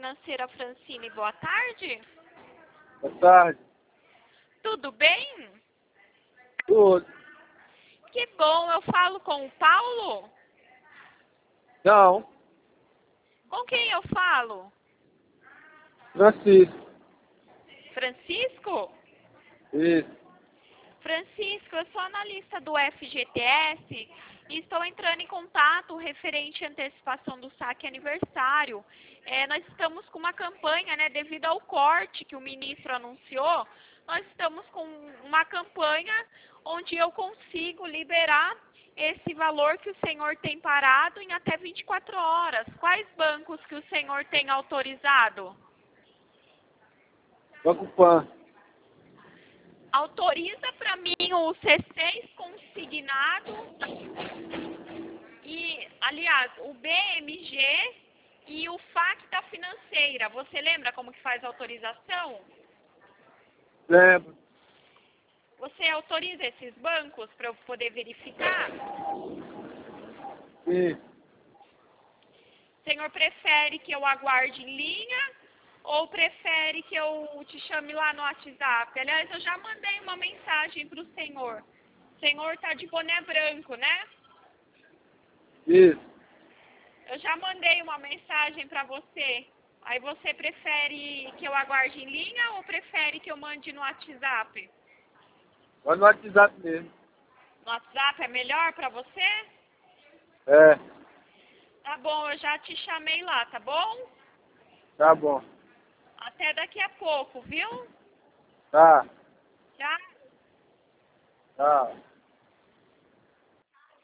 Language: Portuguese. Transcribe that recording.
financeira Francine, boa tarde. Boa tarde. Tudo bem? Tudo. Que bom, eu falo com o Paulo? Não. Com quem eu falo? Francisco. Francisco? Isso. Francisco, eu sou analista do FGTS e estou entrando em contato referente à antecipação do saque aniversário. Nós estamos com uma campanha, né, devido ao corte que o ministro anunciou, nós estamos com uma campanha onde eu consigo liberar esse valor que o senhor tem parado em até 24 horas. Quais bancos que o senhor tem autorizado? Banco Pan. Autoriza para mim o C6 consignado e, aliás, o BMG e o FAQ da financeira. Você lembra como que faz a autorização? Lembro. Você autoriza esses bancos para eu poder verificar? Sim. O senhor prefere que eu aguarde em linha ou prefere que eu te chame lá no WhatsApp? Aliás, eu já mandei uma mensagem para o senhor. O senhor está de boné branco, né? Isso. Eu já mandei uma mensagem para você. Aí você prefere que eu aguarde em linha ou prefere que eu mande no WhatsApp? Vai no WhatsApp mesmo. No WhatsApp é melhor para você? É. Tá bom, eu já te chamei lá, tá bom? Tá bom. Até daqui a pouco, viu? Tá. Tchau. Tá.